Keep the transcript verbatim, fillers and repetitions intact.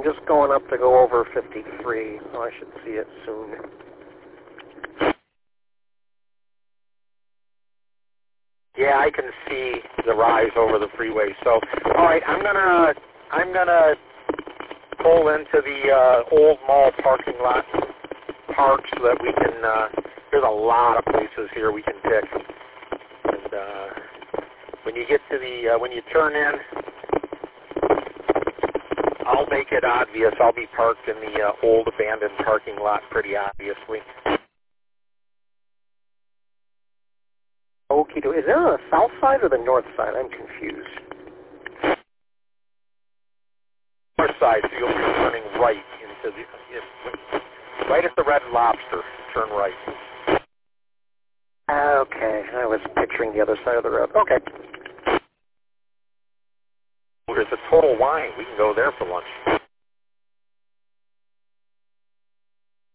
just going up to go over fifty-three. Oh, I should see it soon. Yeah, I can see the rise over the freeway. So, all right, I'm gonna I'm gonna pull into the uh, old mall parking lot park so that we can. Uh, there's a lot of places here we can pick. And uh, when you get to the uh, when you turn in, I'll make it obvious. I'll be parked in the uh, old abandoned parking lot pretty obviously. Okie dokie. Is there a south side or the north side? I'm confused. North side, so you'll be turning right into the, in, right at the Red Lobster. Turn right. Okay, I was picturing the other side of the road. Okay. There's a Total Wine. We can go there for lunch.